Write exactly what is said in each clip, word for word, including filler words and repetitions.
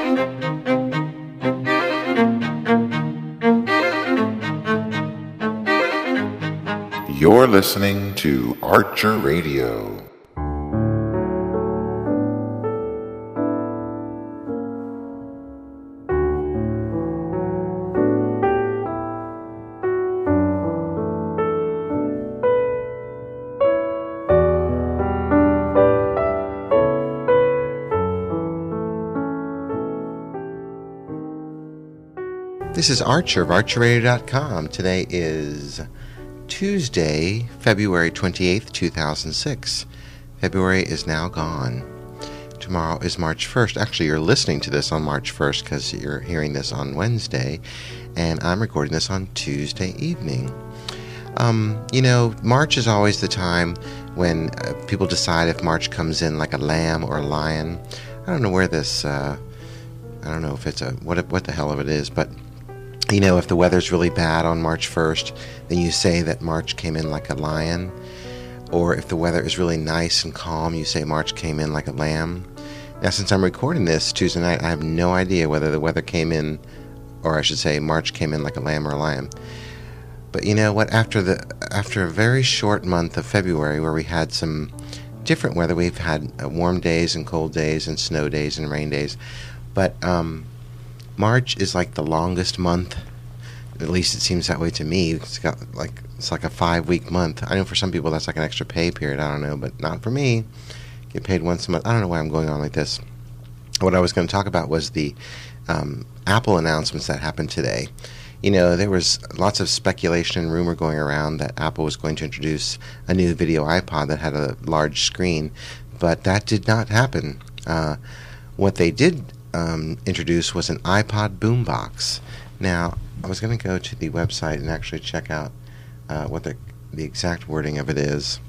You're listening to Archer Radio. This is Archer of Archer Radio dot com. Today is Tuesday, February twenty-eighth, two thousand six. February is now gone. Tomorrow is March first. Actually, you're listening to this on March first because you're hearing this on Wednesday, and I'm recording this on Tuesday evening. Um, you know, March is always the time when uh, people decide if March comes in like a lamb or a lion. I don't know where this, uh, I don't know if it's a, what, what the hell of it is, but you know, if the weather's really bad on March first, then you say that March came in like a lion. Or if the weather is really nice and calm, you say March came in like a lamb. Now, since I'm recording this Tuesday night, I have no idea whether the weather came in, or I should say March came in like a lamb or a lion. But you know what? After the after a very short month of February where we had some different weather, we've had uh, warm days and cold days and snow days and rain days. But, um... March is like the longest month. At least it seems that way to me. It's got like it's like a five-week month. I know for some people that's like an extra pay period. I don't know, but not for me. Get paid once a month. I don't know why I'm going on like this. What I was going to talk about was the um, Apple announcements that happened today. You know, there was lots of speculation and rumor going around that Apple was going to introduce a new video iPod that had a large screen, but that did not happen. Uh, what they did Um, introduced was an iPod boombox. Now, I was going to go to the website and actually check out uh, what the the exact wording of it is.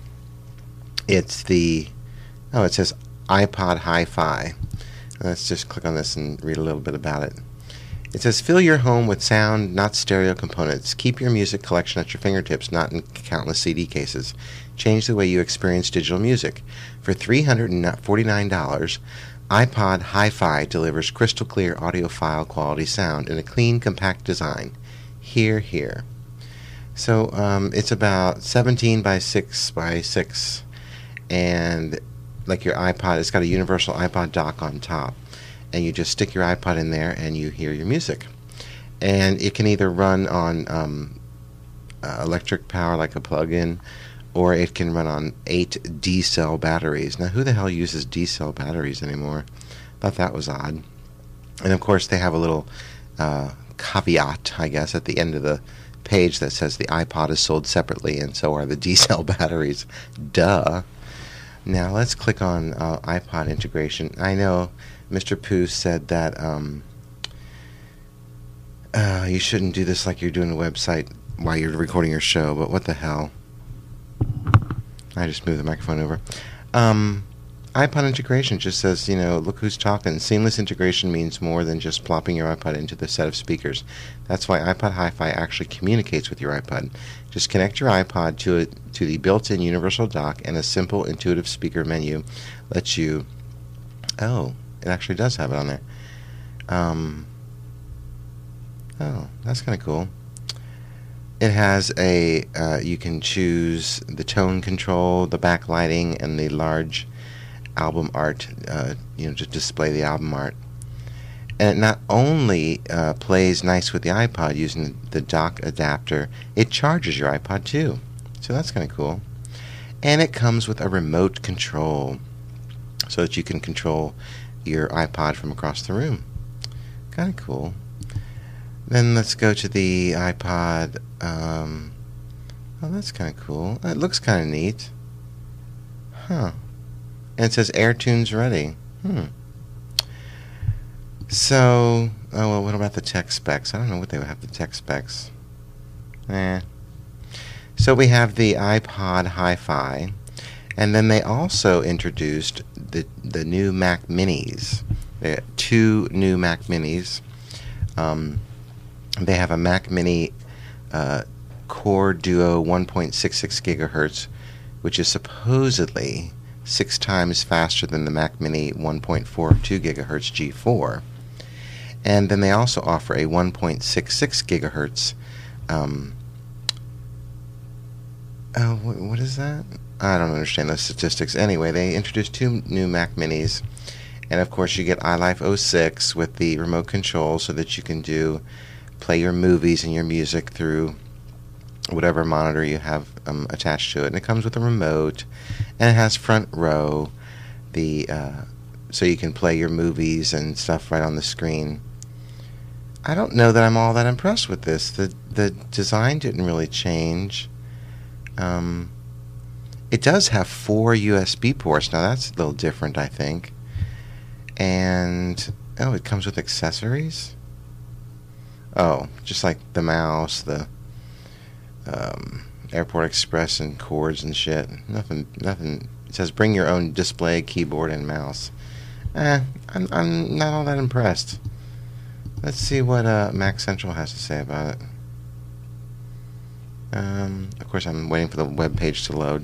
It's the oh, it says iPod Hi-Fi. Let's just click on this and read a little bit about it. It says, fill your home with sound, not stereo components. Keep your music collection at your fingertips, not in countless C D cases. Change the way you experience digital music. For three hundred forty-nine dollars, iPod Hi-Fi delivers crystal clear audiophile quality sound in a clean, compact design. Hear, hear. So um, it's about seventeen by six by six, and like your iPod, it's got a universal iPod dock on top, and you just stick your iPod in there and you hear your music. And it can either run on um, uh, electric power like a plug-in, or it can run on eight D-cell batteries. Now, who the hell uses D-cell batteries anymore? Thought that was odd. And, of course, they have a little uh, caveat, I guess, at the end of the page that says the iPod is sold separately, and so are the D-cell batteries. Duh. Now, let's click on uh, iPod integration. I know Mister Pooh said that um, uh, you shouldn't do this like you're doing a website while you're recording your show, but what the hell? I just moved the microphone over. Um, iPod integration just says, you know, look who's talking. Seamless integration means more than just plopping your iPod into the set of speakers. That's why iPod Hi-Fi actually communicates with your iPod. Just connect your iPod to it, to the built-in universal dock, and a simple, intuitive speaker menu lets you... Oh, it actually does have it on there. Um, oh, that's kind of cool. It has a, uh, you can choose the tone control, the backlighting, and the large album art, uh, you know, to display the album art. And it not only uh, plays nice with the iPod using the dock adapter, it charges your iPod too. So that's kind of cool. And it comes with a remote control so that you can control your iPod from across the room. Kind of cool. Then let's go to the iPod. Um, oh, that's kind of cool. It looks kind of neat. Huh. And it says AirTunes ready. Hmm. So, oh, well, what about the tech specs? I don't know what they would have the tech specs. Eh. So we have the iPod Hi-Fi. And then they also introduced the, the new Mac Minis. They got two new Mac Minis. Um... They have a Mac Mini uh, Core Duo one point six six gigahertz, which is supposedly six times faster than the Mac Mini one point four two gigahertz G four. And then they also offer a one point six six gigahertz. Um, oh, what, what is that? I don't understand those statistics. Anyway, they introduced two new Mac Minis. And, of course, you get iLife oh six with the remote control so that you can do play your movies and your music through whatever monitor you have um, attached to it. And it comes with a remote. And it has front row, the uh, so you can play your movies and stuff right on the screen. I don't know that I'm all that impressed with this. The, the design didn't really change. Um... It does have four U S B ports. Now, that's a little different, I think. And, oh, it comes with accessories? Oh, just like the mouse, the um, Airport Express and cords and shit. Nothing, nothing. It says bring your own display, keyboard, and mouse. Eh, I'm, I'm not all that impressed. Let's see what uh, Mac Central has to say about it. Um, of course, I'm waiting for the web page to load.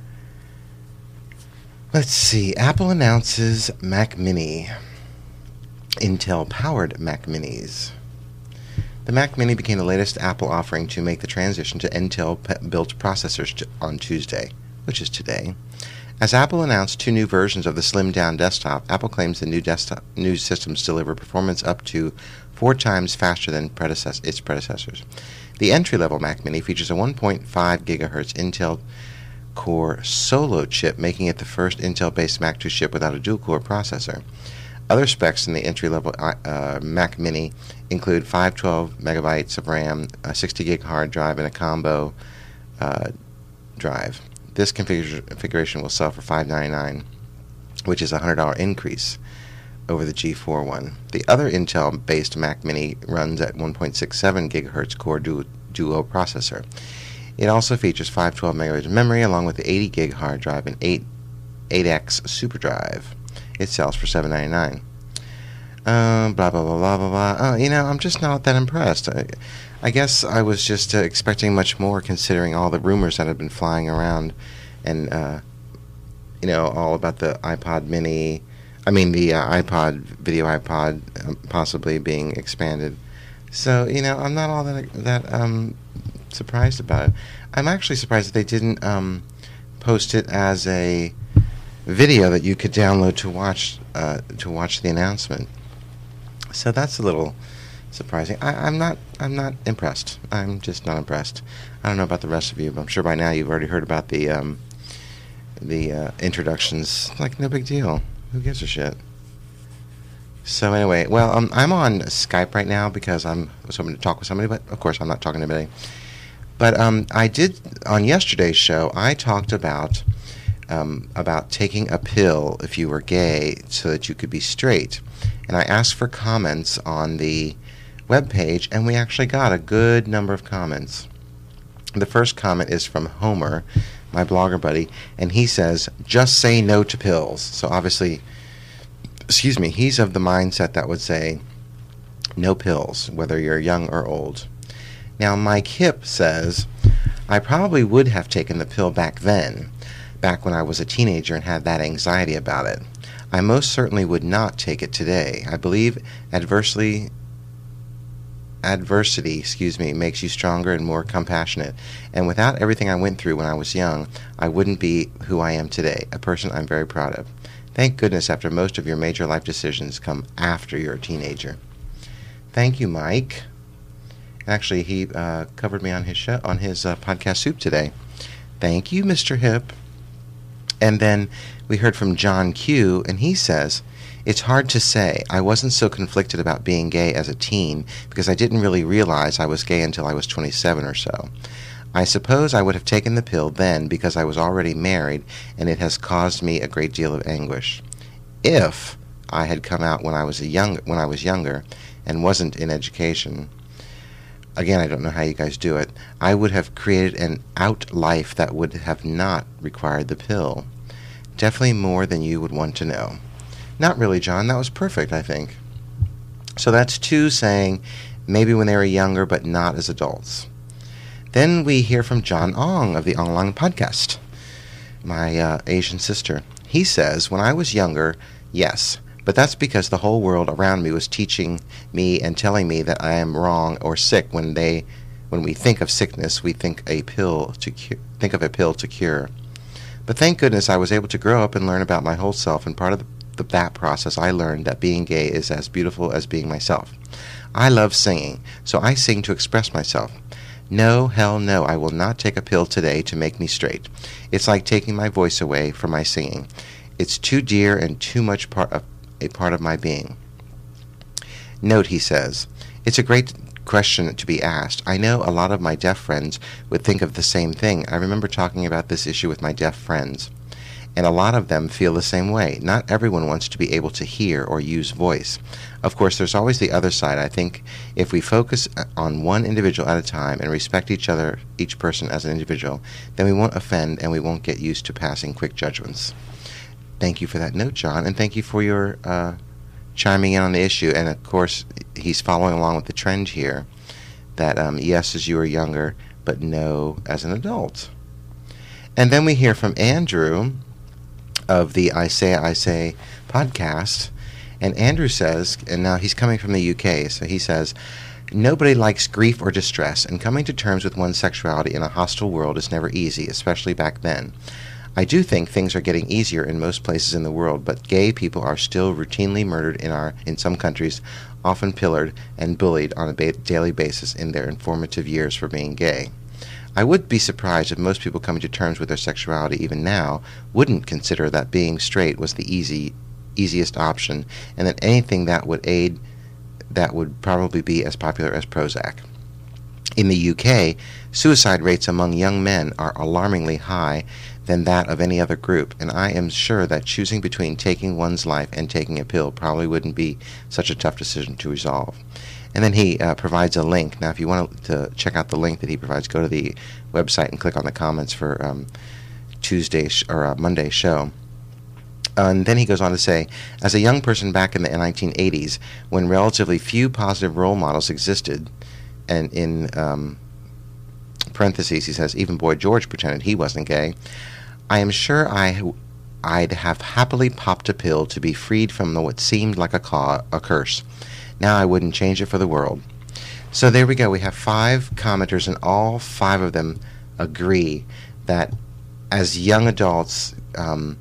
Let's see. Apple announces Mac Mini. Intel-powered Mac Minis. The Mac Mini became the latest Apple offering to make the transition to Intel-built processors on Tuesday, which is today. As Apple announced two new versions of the slimmed-down desktop, Apple claims the new desktop new systems deliver performance up to four times faster than predecess- its predecessors. The entry-level Mac Mini features a one point five gigahertz Intel Core Solo chip, making it the first Intel-based Mac to ship without a dual-core processor. Other specs in the entry-level uh, Mac Mini include five hundred twelve megabytes of RAM, a sixty gig hard drive, and a combo uh, drive. This configuration will sell for five hundred ninety-nine dollars, which is a one hundred dollars increase over the G four one. The other Intel-based Mac Mini runs at one point six seven gigahertz Core Duo, Duo processor. It also features five hundred twelve megabytes of memory along with the eighty gig hard drive and eight, eight X super drive. It sells for seven hundred ninety-nine dollars. Uh, blah, blah, blah, blah, blah, blah. Oh, you know, I'm just not that impressed. I, I guess I was just uh, expecting much more considering all the rumors that have been flying around and, uh, you know, all about the iPod mini. I mean, the uh, iPod, video iPod um, possibly being expanded. So, you know, I'm not all that, that um, surprised about it. I'm actually surprised that they didn't um, post it as a video that you could download to watch uh, to watch the announcement. So that's a little surprising. I, I'm not I'm not impressed. I'm just not impressed. I don't know about the rest of you, but I'm sure by now you've already heard about the um, the uh, introductions. Like, no big deal. Who gives a shit? So anyway, well, um, I'm on Skype right now because I'm hoping to talk with somebody, but of course I'm not talking to anybody. But um, I did, on yesterday's show, I talked about um, about taking a pill if you were gay so that you could be straight. And I asked for comments on the webpage, and we actually got a good number of comments. The first comment is from Homer, my blogger buddy, and he says, just say no to pills. So obviously, excuse me, he's of the mindset that would say no pills, whether you're young or old. Now, Mike Hip says, I probably would have taken the pill back then, back when I was a teenager and had that anxiety about it. I most certainly would not take it today. I believe adversely, adversity, excuse me, makes you stronger and more compassionate. And without everything I went through when I was young, I wouldn't be who I am today, a person I'm very proud of. Thank goodness after most of your major life decisions come after you're a teenager. Thank you, Mike. Actually, he uh, covered me on his show, on his uh, podcast Soup today. Thank you, Mister Hip. And then we heard from John Q, and he says, it's hard to say. I wasn't so conflicted about being gay as a teen because I didn't really realize I was gay until I was twenty-seven or so. I suppose I would have taken the pill then because I was already married, and it has caused me a great deal of anguish. If I had come out when I was a young when I was younger and wasn't in education, again, I don't know how you guys do it, I would have created an out life that would have not required the pill. Definitely more than you would want to know. Not really, John. That was perfect, I think. So that's two saying maybe when they were younger, but not as adults. Then we hear from John Ong of the Ong Lang podcast, my uh, Asian sister. He says, when I was younger, yes, But that's because the whole world around me was teaching me and telling me that I am wrong or sick. When they, when we think of sickness, we think a pill to cu- think of a pill to cure. But thank goodness I was able to grow up and learn about my whole self, and part of the, the, that process I learned that being gay is as beautiful as being myself. I love singing, so I sing to express myself. No, hell no, I will not take a pill today to make me straight. It's like taking my voice away from my singing. It's too dear and too much part of, a part of my being. Note, he says, it's a great question to be asked. I know a lot of my deaf friends would think of the same thing. I remember talking about this issue with my deaf friends, and a lot of them feel the same way. Not everyone wants to be able to hear or use voice. Of course, there's always the other side. I think if we focus on one individual at a time and respect each other, each person as an individual, then we won't offend and we won't get used to passing quick judgments. Thank you for that note, John, and thank you for your uh, chiming in on the issue. And of course, he's following along with the trend here that um, yes as you are younger, but no as an adult. And then we hear from Andrew of the I Say I Say podcast, and Andrew says, and now he's coming from the U K, so he says, nobody likes grief or distress, and coming to terms with one's sexuality in a hostile world is never easy, especially back then. I do think things are getting easier in most places in the world, but gay people are still routinely murdered in our in some countries, often pillared and bullied on a ba- daily basis in their informative years for being gay. I would be surprised if most people coming to terms with their sexuality even now wouldn't consider that being straight was the easy easiest option, and that anything that would aid that would probably be as popular as Prozac. In the U K, suicide rates among young men are alarmingly high than that of any other group, and I am sure that choosing between taking one's life and taking a pill probably wouldn't be such a tough decision to resolve. And then he uh, provides a link. Now, if you want to check out the link that he provides, go to the website and click on the comments for um, Tuesday sh- or uh, Monday show. Uh, and then he goes on to say, as a young person back in the nineteen eighties, when relatively few positive role models existed, and in um, parentheses he says, even Boy George pretended he wasn't gay, I am sure I, I'd have happily popped a pill to be freed from the, what seemed like a, ca- a curse. Now I wouldn't change it for the world. So there we go. We have five commenters, and all five of them agree that as young adults, um,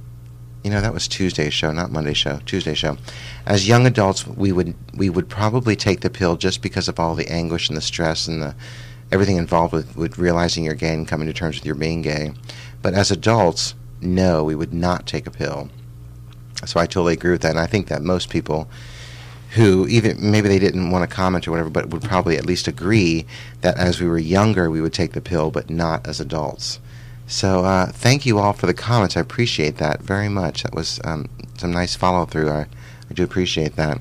you know, that was Tuesday's show, not Monday's show, Tuesday's show. As young adults, we would we would probably take the pill just because of all the anguish and the stress and the everything involved with, with realizing you're gay and coming to terms with your being gay. But as adults, no, we would not take a pill. So I totally agree with that, and I think that most people who, even maybe they didn't want to comment or whatever, but would probably at least agree that as we were younger, we would take the pill, but not as adults. So uh, thank you all for the comments. I appreciate that very much. That was um, some nice follow-through. I, I do appreciate that.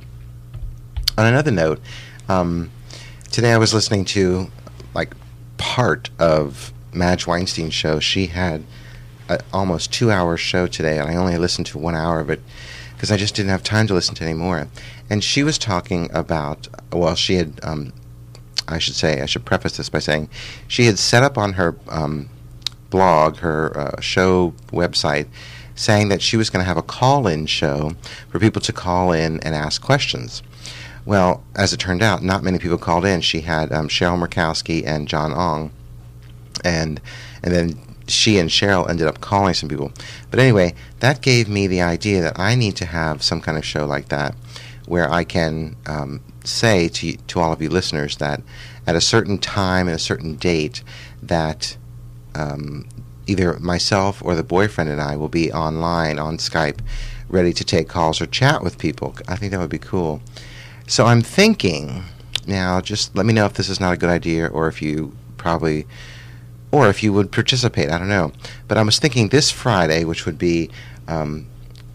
On another note, um, today I was listening to like part of Madge Weinstein's show. She had an almost two-hour show today, and I only listened to one hour of it because I just didn't have time to listen to any more. And she was talking about, well, she had, um, I should say, I should preface this by saying, she had set up on her um, blog, her uh, show website, saying that she was going to have a call-in show for people to call in and ask questions. Well, as it turned out, not many people called in. She had um, Cheryl Murkowski and John Ong, and and then she and Cheryl ended up calling some people. But anyway, that gave me the idea that I need to have some kind of show like that where I can um, say to to all of you listeners that at a certain time and a certain date that um, either myself or the boyfriend and I will be online on Skype ready to take calls or chat with people. I think that would be cool. So I'm thinking, now just let me know if this is not a good idea or if you probably, or if you would participate, I don't know. But I was thinking this Friday, which would be um,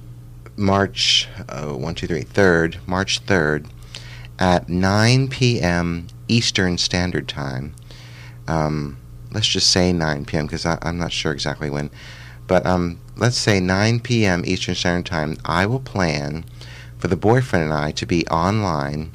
March, uh, one, two, three, third, March third, at nine p.m. Eastern Standard Time. Um, let's just say nine p.m. because I'm not sure exactly when. But um, let's say nine p.m. Eastern Standard Time, I will plan for the boyfriend and I to be online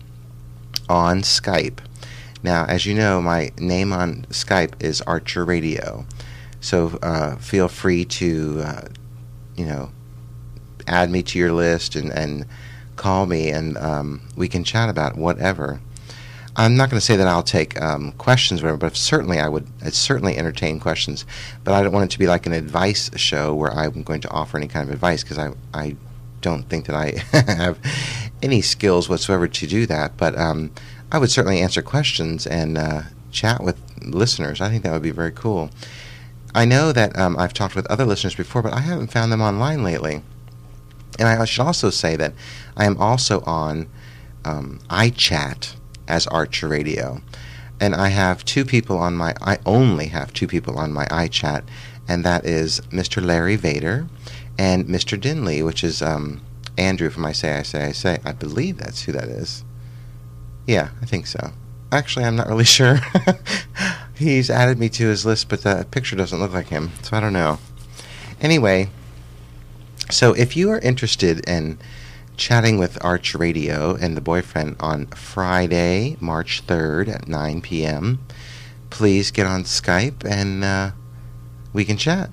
on Skype. Now, as you know, my name on Skype is Archer Radio. So uh, feel free to, uh, you know, add me to your list and, and call me, and um, we can chat about whatever. I'm not going to say that I'll take um, questions or whatever, but certainly I would I'd certainly entertain questions. But I don't want it to be like an advice show where I'm going to offer any kind of advice, because I, I don't think that I have any skills whatsoever to do that. But um, I would certainly answer questions and uh, chat with listeners. I think that would be very cool. I know that um, I've talked with other listeners before, but I haven't found them online lately. And I should also say that I am also on um, iChat as Archer Radio. And I have two people on my, I only have two people on my iChat, and that is Mister Larry Vader and Mister Dinley, which is um, Andrew from I Say, I Say, I Say. I believe that's who that is. Yeah, I think so. Actually, I'm not really sure. He's added me to his list, but the picture doesn't look like him, so I don't know. Anyway, so if you are interested in chatting with Arch Radio and the boyfriend on Friday, March third at nine p.m., please get on Skype and uh, we can chat.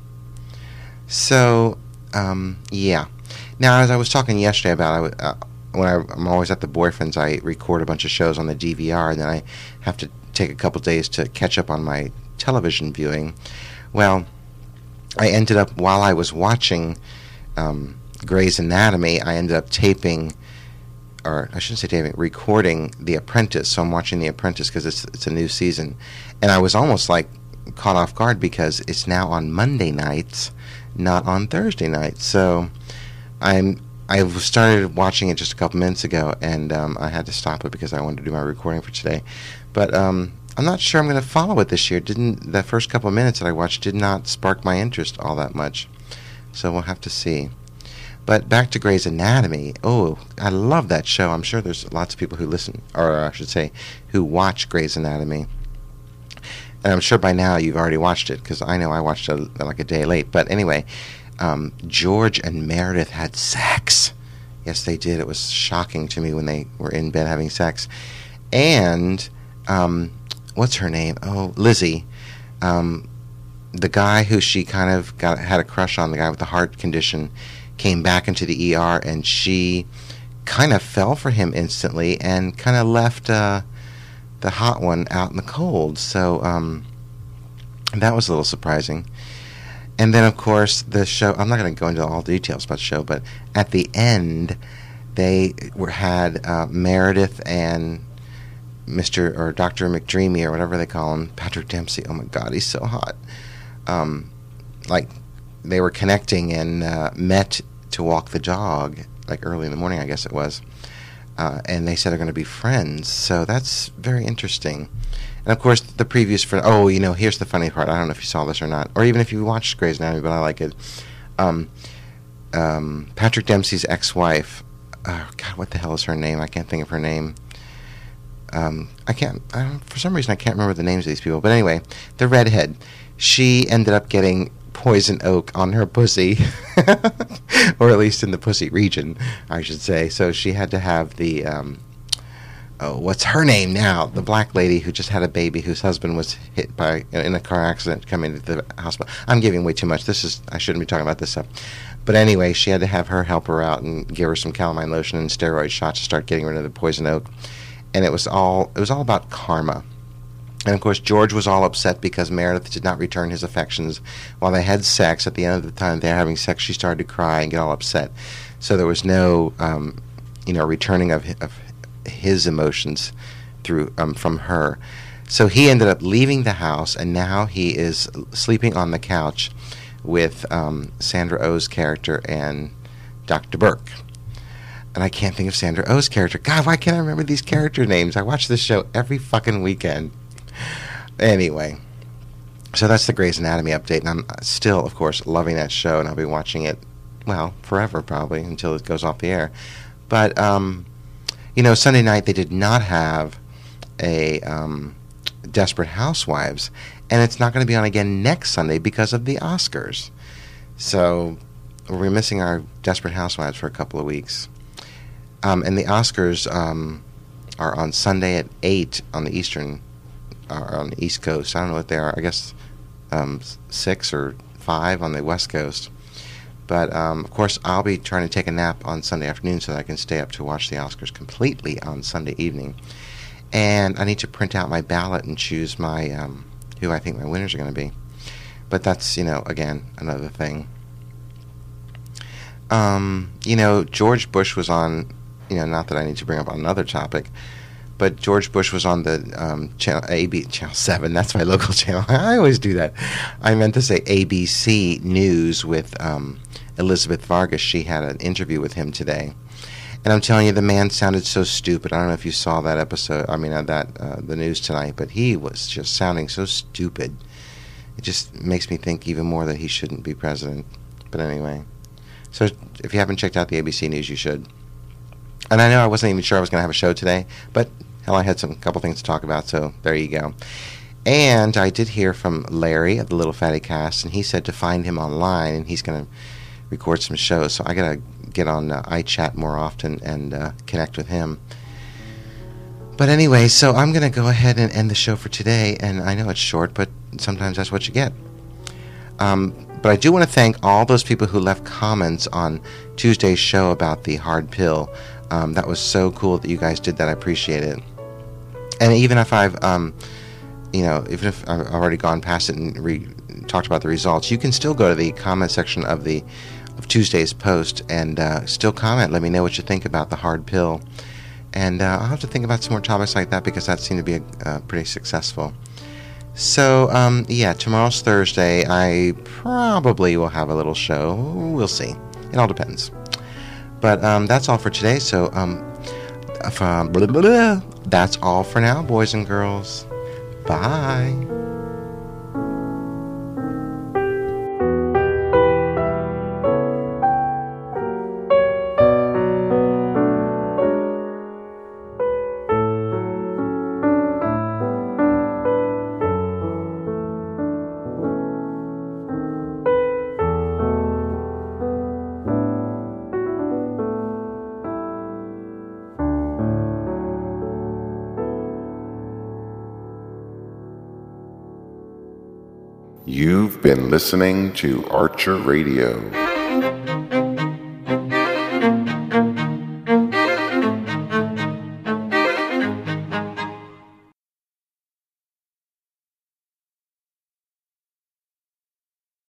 So, um, yeah. Now, as I was talking yesterday about, I, uh, when I, I'm always at the boyfriend's, I record a bunch of shows on the D V R, and then I have to take a couple days to catch up on my television viewing. Well, I ended up, while I was watching um, Grey's Anatomy, I ended up taping, or I shouldn't say taping, recording The Apprentice. So I'm watching The Apprentice because it's it's a new season, and I was almost like caught off guard because it's now on Monday nights, not on Thursday nights. So I'm I started watching it just a couple minutes ago, and um, I had to stop it because I wanted to do my recording for today. But um, I'm not sure I'm going to follow it this year. Didn't the first couple of minutes that I watched did not spark my interest all that much. So we'll have to see. But back to Grey's Anatomy. Oh, I love that show. I'm sure there's lots of people who listen, or I should say, who watch Grey's Anatomy. And I'm sure by now you've already watched it, because I know I watched it like a day late. But anyway, um, George and Meredith had sex. Yes, they did. It was shocking to me when they were in bed having sex. And um, what's her name? Oh, Lizzie. Um, the guy who she kind of got had a crush on, the guy with the heart condition, came back into the E R, and she kind of fell for him instantly and kind of left uh, the hot one out in the cold. So um, that was a little surprising. And then, of course, the show, I'm not going to go into all the details about the show, but at the end, they were had uh, Meredith and Mister or Doctor McDreamy, or whatever they call him, Patrick Dempsey. Oh, my God, he's so hot. Um, like, they were connecting and uh, met to walk the dog, like early in the morning, I guess it was. Uh, and they said they're going to be friends. So that's very interesting. And, of course, the previews for... Oh, you know, here's the funny part. I don't know if you saw this or not. Or even if you watched Grey's Anatomy, but I like it. Um, um, Patrick Dempsey's ex-wife... Oh, God, what the hell is her name? I can't think of her name. Um, I can't... I don't, for some reason, I can't remember the names of these people. But anyway, the redhead. She ended up getting poison oak on her pussy. Or at least in the pussy region, I should say. So she had to have the... Um, Oh, what's her name now? The black lady who just had a baby, whose husband was hit by in a car accident coming to the hospital. I'm giving way too much. This is I shouldn't be talking about this stuff. But anyway, she had to have her help her out and give her some calamine lotion and steroid shots to start getting rid of the poison oak. And it was all it was all about karma. And of course, George was all upset because Meredith did not return his affections while they had sex. At the end of the time they were having sex, she started to cry and get all upset. So there was no, um, you know, returning of of his emotions through um, from her. So he ended up leaving the house, and now he is sleeping on the couch with um, Sandra Oh's character and Doctor Burke. And I can't think of Sandra Oh's character. God, why can't I remember these character names? I watch this show every fucking weekend. Anyway, so that's the Grey's Anatomy update, and I'm still, of course, loving that show, and I'll be watching it, well, forever probably, until it goes off the air. But, um... you know, Sunday night they did not have a um, Desperate Housewives, and it's not going to be on again next Sunday because of the Oscars. So we're missing our Desperate Housewives for a couple of weeks. Um, and the Oscars um, are on Sunday at eight on the Eastern, or on the East Coast. I don't know what they are. I guess um, six or five on the West Coast. But, um, of course, I'll be trying to take a nap on Sunday afternoon so that I can stay up to watch the Oscars completely on Sunday evening. And I need to print out my ballot and choose my um, who I think my winners are going to be. But that's, you know, again, another thing. Um, you know, George Bush was on, you know, not that I need to bring up another topic, but George Bush was on the um, channel A B Channel Seven. That's my local channel. I always do that. I meant to say A B C News with um, Elizabeth Vargas. She had an interview with him today, and I'm telling you, the man sounded so stupid. I don't know if you saw that episode. I mean, uh, that uh, the news tonight, but he was just sounding so stupid. It just makes me think even more that he shouldn't be president. But anyway, so if you haven't checked out the A B C News, you should. And I know I wasn't even sure I was going to have a show today, but hell, I had some couple things to talk about, so there you go. And I did hear from Larry of the Little Fatty Cast, and he said to find him online, and he's going to record some shows. So I got to get on uh, iChat more often and uh, connect with him. But anyway, so I'm going to go ahead and end the show for today, and I know it's short, but sometimes that's what you get. Um, but I do want to thank all those people who left comments on Tuesday's show about the hard pill. Um, that was so cool that you guys did that. I appreciate it. And even if I've, um, you know, even if I've already gone past it and re- talked about the results, you can still go to the comment section of the of Tuesday's post and uh, still comment. Let me know what you think about the hard pill. And uh, I'll have to think about some more topics like that because that seemed to be uh, pretty successful. So, um, yeah, tomorrow's Thursday. I probably will have a little show. We'll see. It all depends. But um, that's all for today. So um, from blah, blah, blah, that's all for now, boys and girls. Bye. You've been listening to Archer Radio.